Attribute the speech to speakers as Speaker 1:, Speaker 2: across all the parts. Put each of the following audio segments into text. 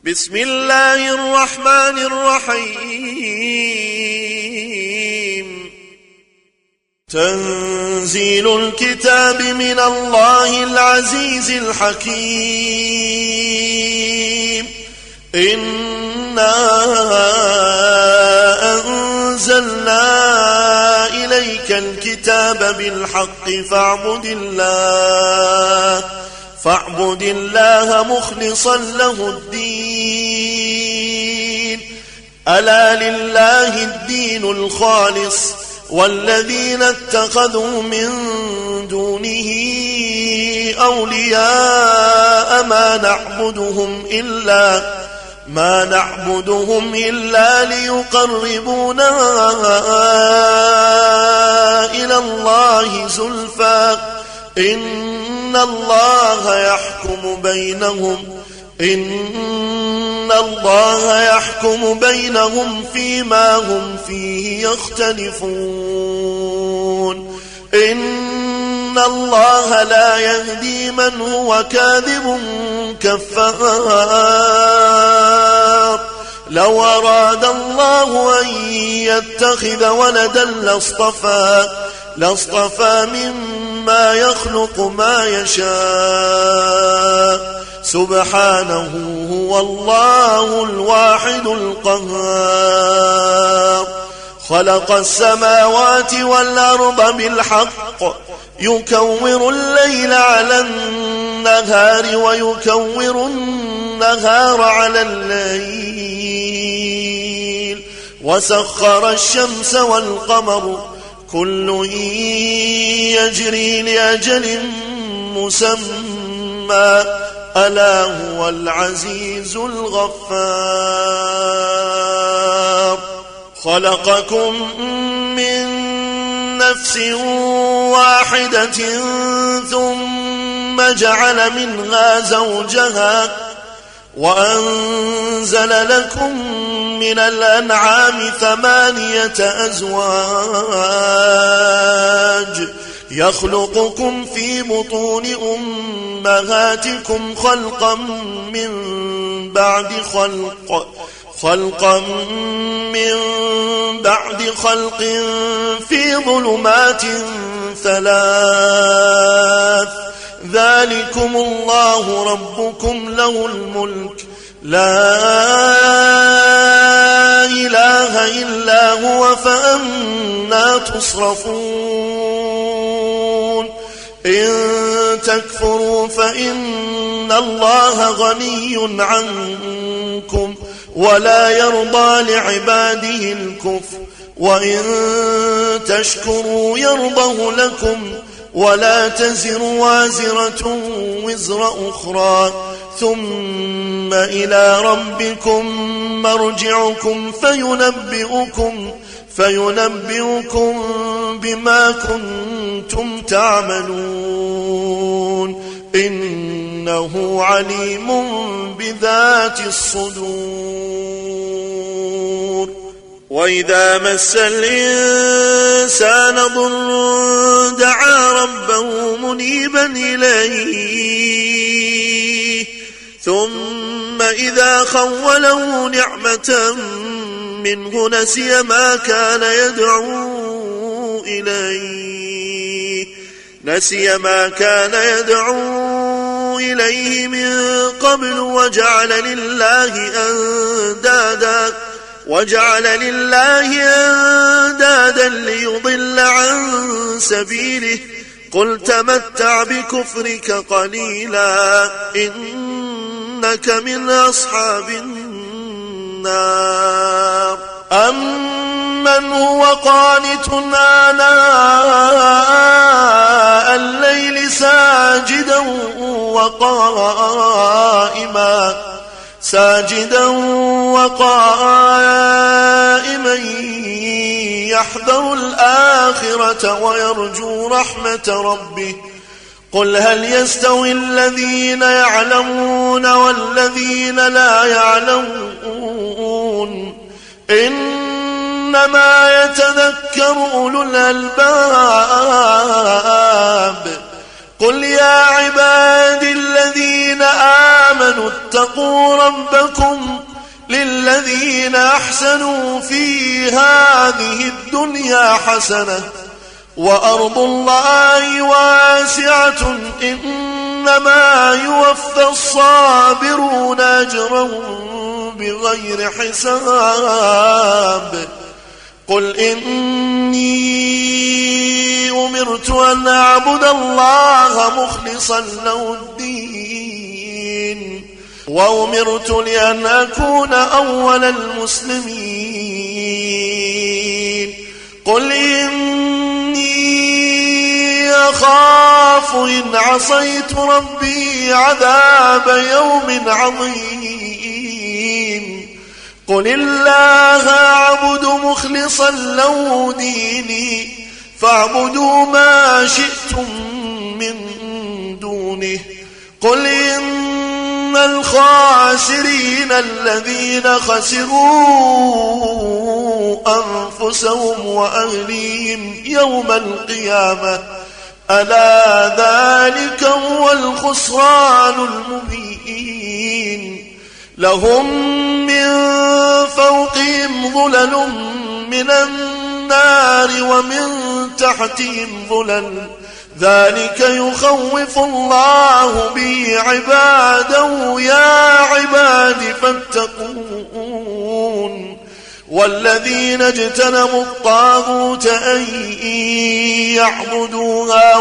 Speaker 1: بسم الله الرحمن الرحيم. تنزيل الكتاب من الله العزيز الحكيم. إنا أنزلنا إليك الكتاب بالحق فاعبد الله مخلصا له الدين. ألا لله الدين الخالص والذين اتخذوا من دونه أولياء ما نعبدهم إلا ليقربونا إلى الله زلفى إن الله يحكم بينهم فيما هم فيه يختلفون. إن الله لا يهدي من هو كاذب كفار. لو أراد الله أن يتخذ ولدا لاصطفى مما يخلق ما يشاء. سبحانه هو الله الواحد القهار. خلق السماوات والأرض بالحق يكور الليل على النهار ويكور النهار على الليل وسخر الشمس والقمر كل يجري لأجل مسمى ألا هو العزيز الغفار. خلقكم من نفس واحدة ثم جعل منها زوجها وأنزل لكم من الأنعام 8 أزواج يخلقكم في بطون أمهاتكم خلقا من بعد خلق في ظلمات 3. ذلكم الله ربكم له الملك لا إله إلا هو فأنى تصرفون. إن تكفروا فإن الله غني عنكم ولا يرضى لعباده الكفر وإن تشكروا يرضه لكم ولا تزر وازرة وزر أخرى ثم إلى ربكم مرجعكم فينبئكم بما كنتم تعملون. إنه عليم بذات الصدور. وإذا مس الإنسان ضر دعا ربه منيبا إليه ثم إذا خوله نعمة منه نسي ما كان يدعو إليه من قبل وجعل لله أندادا ليضل عن سبيله. قل تمتع بكفرك قليلا إنك من أصحاب النار. أمن هو قانت آناء الليل ساجدا وقائما يحذر الآخرة ويرجو رحمة ربه. قل هل يستوي الذين يعلمون والذين لا يعلمون إنما يتذكر أولو الألباب. قل يا عبادي الذين آمنوا اتقوا ربكم للذين أحسنوا في هذه الدنيا حسنة وأرض الله واسعة إنما يوفى الصابرون أجرهم بغير حساب. قل إني أمرت أن أعبد الله مخلصا له الدين وأمرت لأن أكون أول المسلمين. قل إني أخاف إن عصيت ربي عذاب يوم عظيم. قل الله أعبد مخلصا له ديني فاعبدوا ما شئتم من دونه. قل إن الخاسرين الذين خسروا أنفسهم وأهليهم يوم القيامة ألا ذلك هو الخسران المبين. لهم من فوقهم ظلل من النار ومن تحتهم ظلل ذلك يخوف الله به عباده يا عباد فاتقون. والذين اجتنبوا الطاغوت أن يعبدوها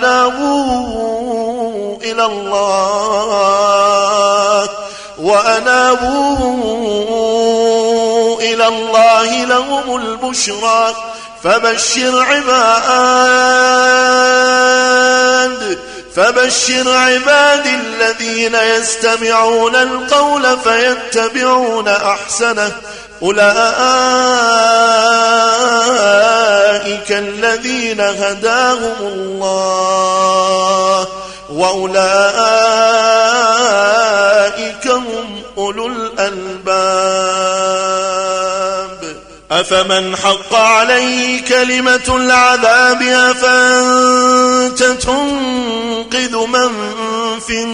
Speaker 1: وأنابوا إلى الله لهم البشرى فبشر عباد الذين يستمعون القول فيتبعون أحسنه أولئك الذين هداهم الله وأولئك هم أولو الألباب. أفمن حق عليه كلمة العذاب أفأنت تنقذ من في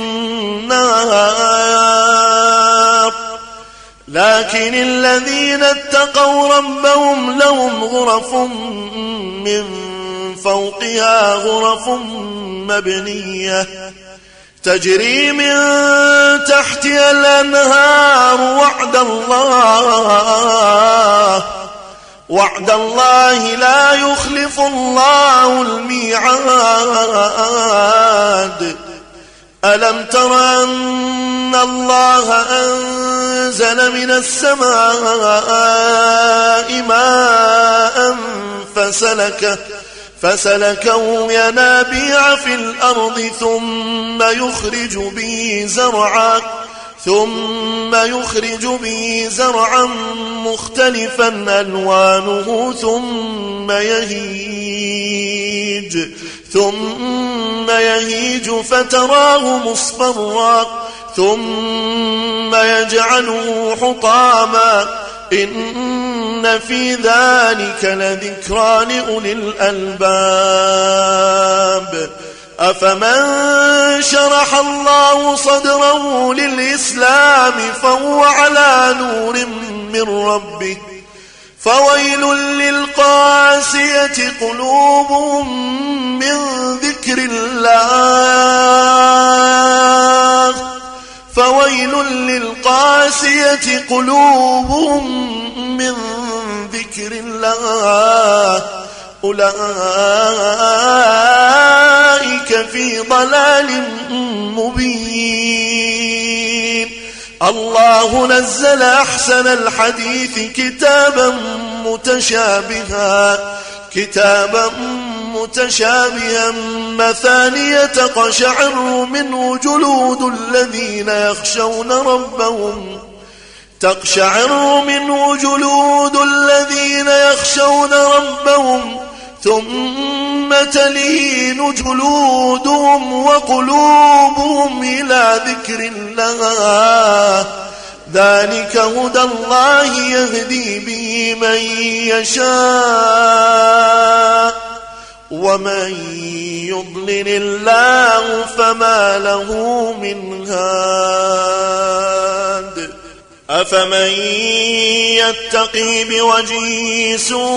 Speaker 1: النار. لكن الذين اتقوا ربهم لهم غرف من فوقها غرف مبنية تجري من تحتها الأنهار وعد الله لا يخلف الله الميعاد. ألم تر أن الله أنزل من السماء ماء فسلكه ينابيع في الأرض ثم يخرج به زرعا مختلفا ألوانه ثم يهيج فتراه مصفرا ثم يجعله حطاما إن في ذلك لذكرى لأولي الألباب. أفمن شرح الله صدره للإسلام فهو على نور من ربه فويل للقاسية قلوبهم من ذكر الله أولئك في ضلال مبين. الله نزل أحسن الحديث كتابا متشابها مثانية تقشعر منه جلود الذين يخشون ربهم ثم تلين جلودهم وقلوبهم إلى ذكر الله ذلك هدى الله يهدي به من يشاء ومن يضلل الله فما له من هاد أفمن يتقي بوجهه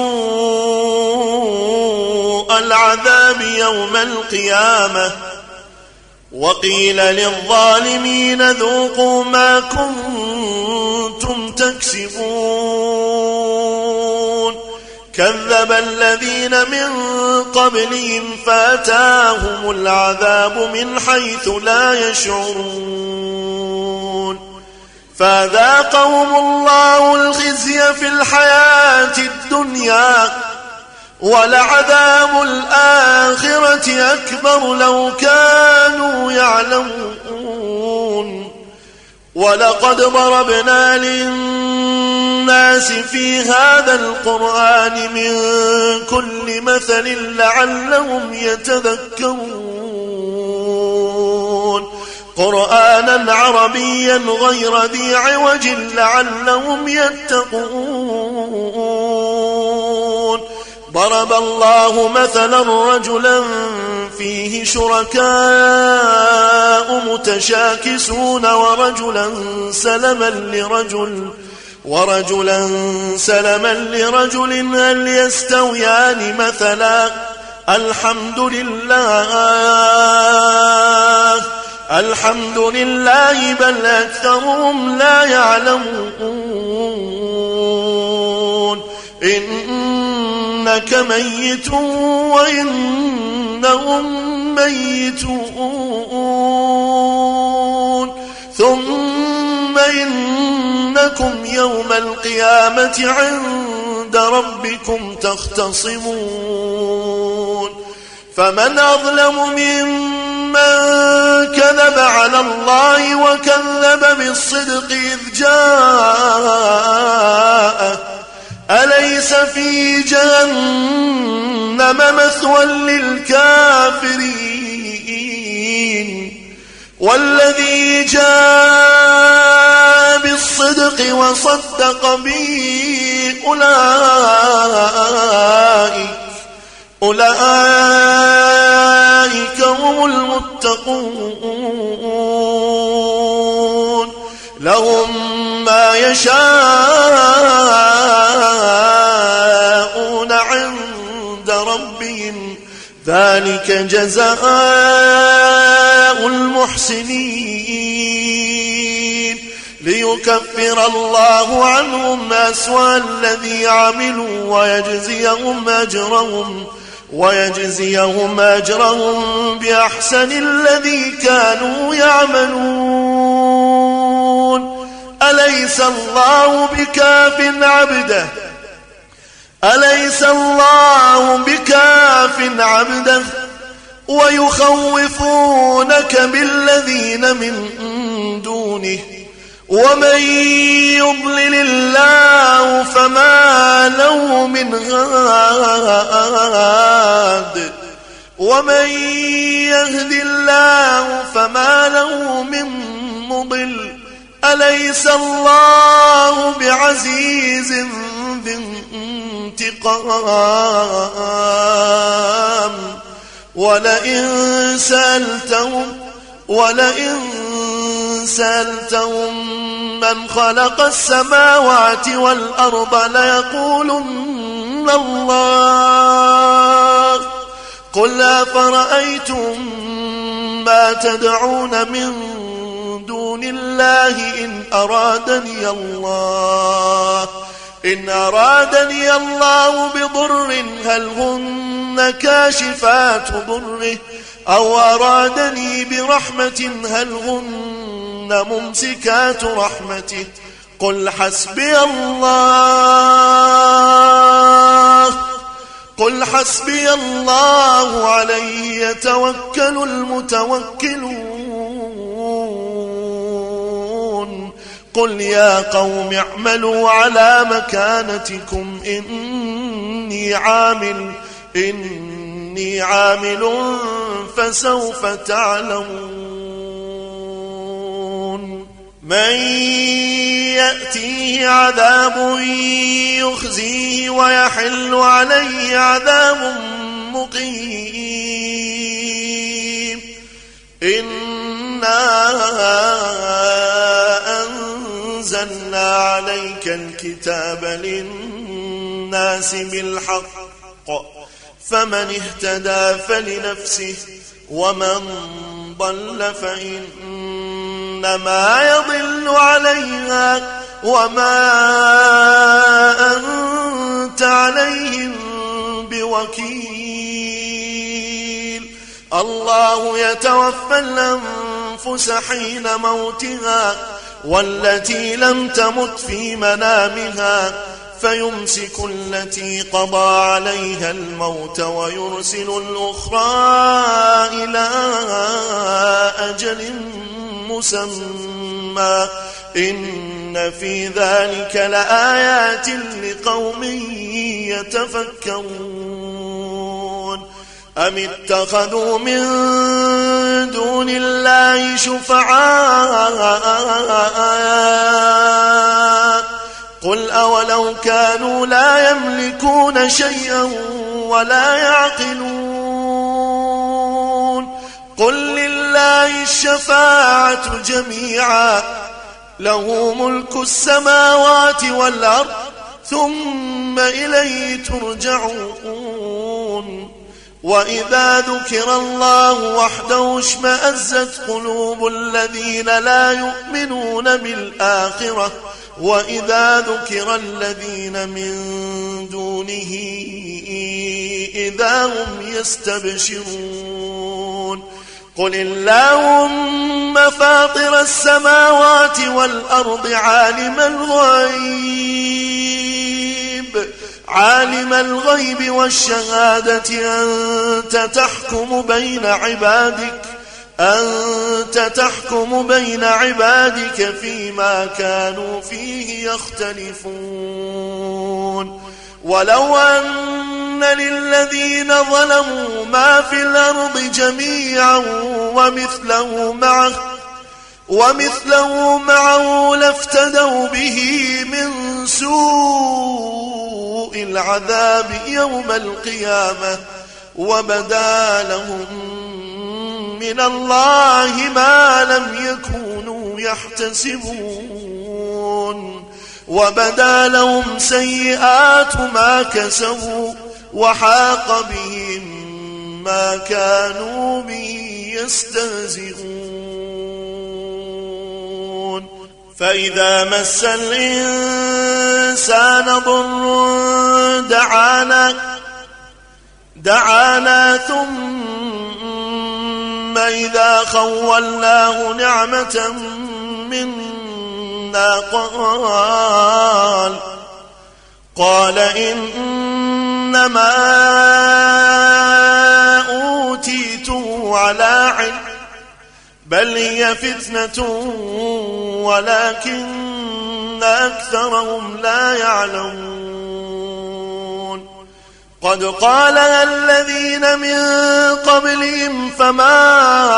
Speaker 1: سوء العذاب يوم القيامة وقيل للظالمين ذوقوا ما كنتم تكسبون كذب الذين من قبلهم فأتاهم العذاب من حيث لا يشعرون فذاقهم الله الخزي في الحياة الدنيا ولعذاب الآخرة أكبر لو كانوا يعلمون ولقد ضربنا للناس في هذا القرآن من كل مثل لعلهم يتذكرون قرآنا عربيا غير ذي عوج لعلهم يتقون ضرب الله مثلا رجلا فيه شركاء متشاكسون ورجلا سلما لرجل هل يستويان مثلا الحمد لله بل أكثرهم لا يعلمون إنك ميت وإنهم ميتون ثم إنكم يوم القيامة عند ربكم تختصمون فمن أظلم ممن كذب على الله وكذب بالصدق إذ جاءه أليس في جهنم مثوى للكافرين والذي جاء بالصدق وصدق به أولئك هم المتقون لهم ما يشاءون عند ربهم ذلك جزاء المحسنين ليكفر الله عنهم أسوأ الذي عملوا ويجزيهم أجرهم بأحسن الذي كانوا يعملون أليس الله بكاف عبده ويخوفونك بالذين من دونه ومن يضلل الله فما له من هاد ومن يهد الله فما له من مضل أليس الله بعزيز ذي انتقام ولئن سألتهم من خلق السماوات والأرض ليقولن الله قل أفرأيتم ما تدعون من دون الله إن أرادني الله بضر هل هن كاشفات ضره أو أرادني برحمة هل هن ممسكات رحمته قل حسبي الله عليه يتوكل المتوكلون قل يا قوم اعملوا على مكانتكم إني عامل فسوف تعلمون من يأتيه عذاب يخزيه ويحل عليه عذاب مقيم إنا أنزلنا عليك الكتاب للناس بالحق فمن اهتدى فلنفسه ومن ضل فإنما يضل عليها وما أنت عليهم بوكيل الله يتوفى الأنفس حين موتها والتي لم تمت في منامها فيمسك التي قضى عليها الموت ويرسل الأخرى إلى أجل مسمى إن في ذلك لآيات لقوم يتفكرون أم اتخذوا من دون الله شفعاء قل أولو كانوا لا يملكون شيئا ولا يعقلون قل لله الشفاعة جميعا له ملك السماوات والأرض ثم إليه ترجعون وإذا ذكر الله وحده اشمأزت قلوب الذين لا يؤمنون بالآخرة وإذا ذكر الذين من دونه إذا هم يستبشرون قل اللهم فاطر السماوات والأرض عالم الغيب والشهادة أنت تحكم بين عبادك فيما كانوا فيه يختلفون ولو أن للذين ظلموا ما في الأرض جميعا ومثله معه لافتدوا به من سوء العذاب يوم القيامة وبدا لهم من الله ما لم يكونوا يحتسبون وبدا لهم سيئات ما كسبوا وحاق بهم ما كانوا به يستهزئون فإذا مس الإنسان ضر دعانا ثم إذا خولناه نعمة منا قال إنما أوتيته على علم بل هي فتنة ولكن أكثرهم لا يعلمون قد قالها الذين من قبلهم فما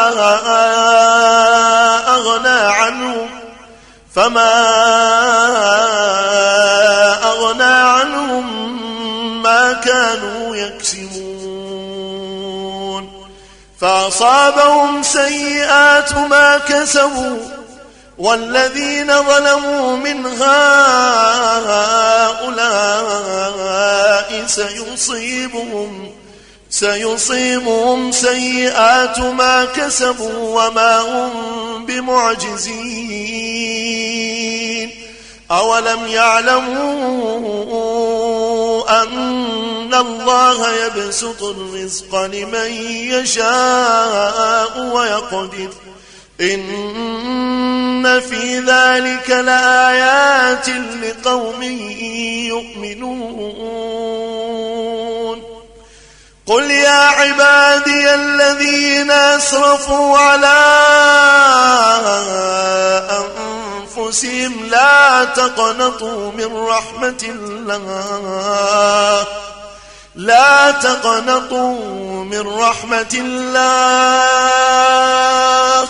Speaker 1: أغنى عنهم ما كانوا يكسبون فأصابهم سيئات ما كسبوا والذين ظلموا من هؤلاء سيصيبهم سيئات ما كسبوا وما هم بمعجزين أولم يعلموا أن الله يبسط الرزق لمن يشاء ويقدر إن في ذلك لآيات لقوم يؤمنون قل يا عبادي الذين أسرفوا على أنفسهم لا تقنطوا من رحمة الله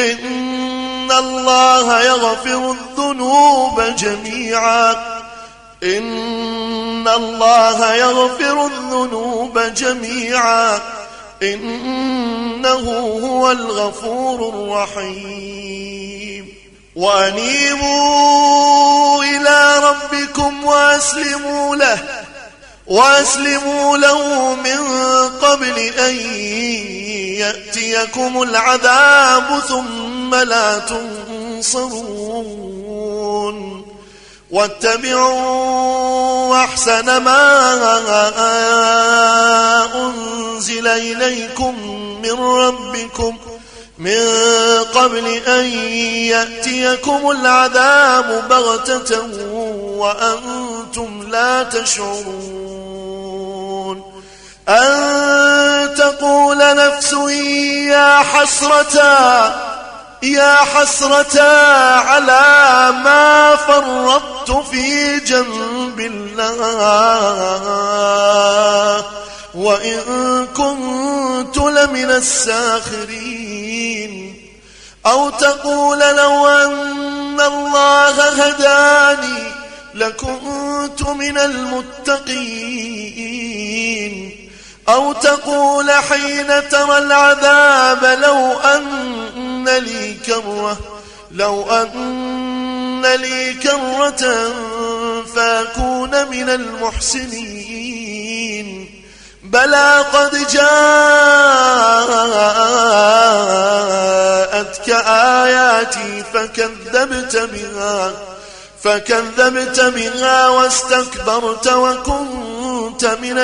Speaker 1: إن الله يغفر الذنوب جميعا إن الله يغفر الذنوب جميعا إنه هو الغفور الرحيم وأنيبوا إلى ربكم وأسلموا له من قبل أن يأتيكم العذاب ثم لا تنصرون واتبعوا أحسن ما أنزل إليكم من ربكم من قبل أن يأتيكم العذاب بغتة وأنتم لا تشعرون أن تقول نفس يا حسرة على ما فرطت في جنب الله وإن كنت لمن الساخرين أو تقول لو أن الله هداني لكنت من المتقين أو تقول حين ترى العذاب لو أن لي كرة فأكون من المحسنين بلى قد جاءتك آياتي فكذبت بها واستكبرت وكنت من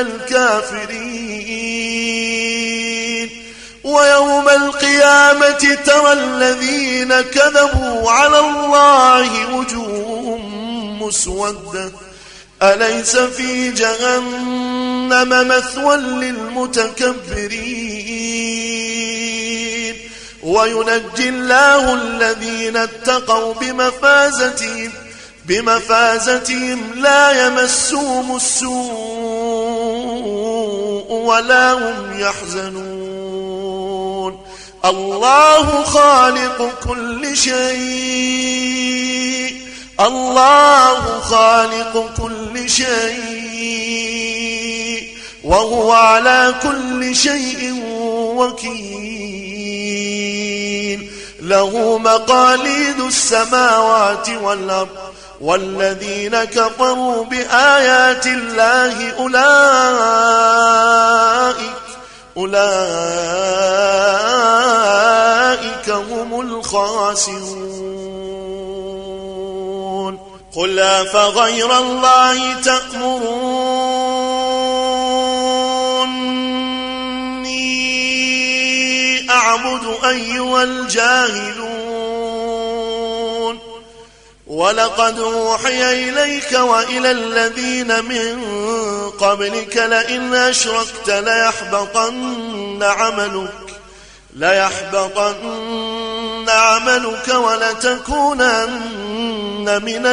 Speaker 1: الكافرين ويوم القيامة ترى الذين كذبوا على الله وجوههم مسودة أليس في جهنم مثوى للمتكبرين وينجي الله الذين اتقوا بمفازتهم لا يمسهم السوء ولا هم يحزنون الله خالق كل شيء وهو على كل شيء وكيل له مقاليد السماوات والأرض والذين كفروا بآيات الله أولئك هم الخاسرون قل أفغير الله تأمروني أعبد أيها الجاهلون ولقد أوحي إليك وإلى الذين من قبلك لئن أشركت ليحبطن عملك ولتكونن من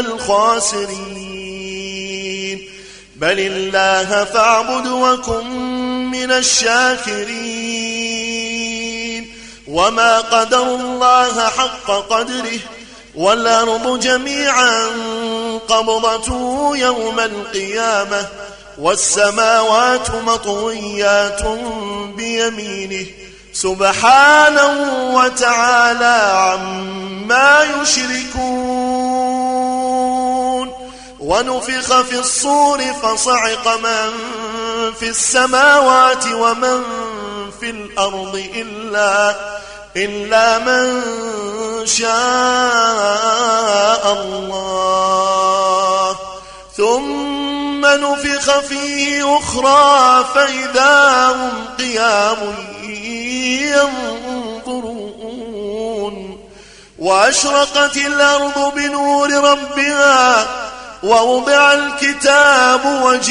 Speaker 1: الخاسرين بل الله فاعبد وكن من الشاكرين وما قدر الله حق قدره والأرض جميعا قبضته يوم القيامة والسماوات مطويات بيمينه سبحانه وتعالى عما يشركون ونفخ في الصور فصعق من في السماوات ومن في الأرض إلا من شاء الله ثم نفخ فيه أخرى فإذا هم قيام ينظرون وأشرقت الأرض بنور ربها ووضع الكتاب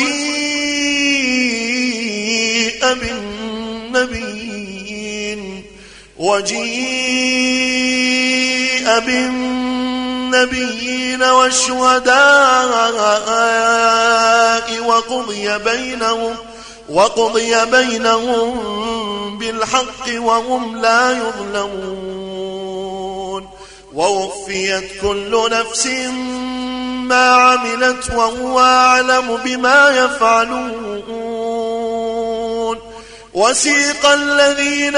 Speaker 1: وجيء بالنبيين والشهداء وقضي بينهم بالحق وهم لا يظلمون ووفيت كل نفس ما عملت وهو أعلم بما يفعلون. وسيق الذين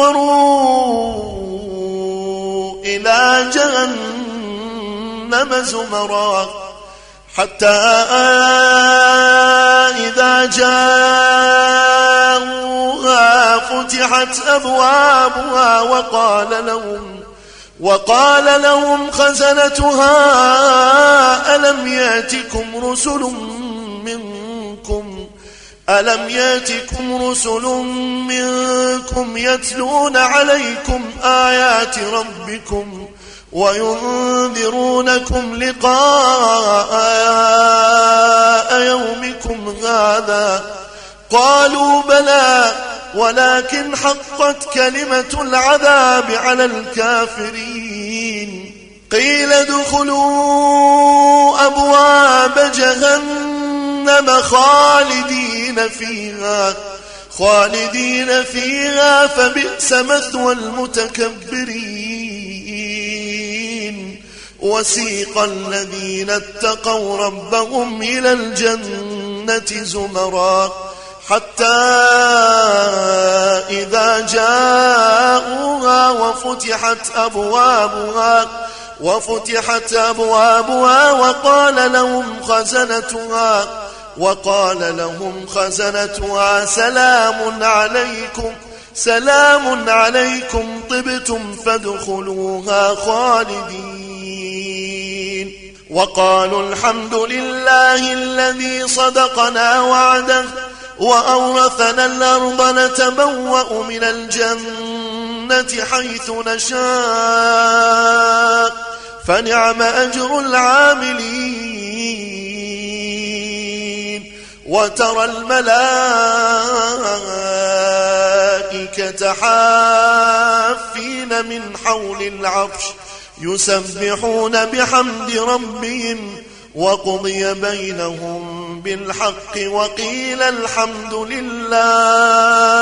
Speaker 1: كفروا إلى جهنم زمرا حتى إذا جاءوها فتحت أبوابها وقال لهم خزنتها ألم يأتكم رسل منكم يتلون عليكم آيات ربكم وينذرونكم لقاء يومكم هذا؟ قالوا بلى ولكن حقت كلمة العذاب على الكافرين. قيل ادخلوا أبواب جهنم خالدين فيها فبئس مثوى المتكبرين. وسيق الذين اتقوا ربهم إلى الجنة زمرا حتى إذا جاءوها وفتحت أبوابها وقال لهم خزنتها سلام عليكم طبتم فادخلوها خالدين. وقالوا الحمد لله الذي صدقنا وعده وأورثنا الأرض نتبوأ من الجنة حيث نشاء فنعم أجر العاملين. وترى الملائكة حافين من حول العرش يسبحون بحمد ربهم وقضي بينهم بالحق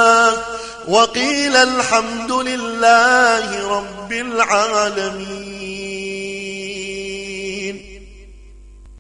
Speaker 1: وقيل الحمد لله رب العالمين.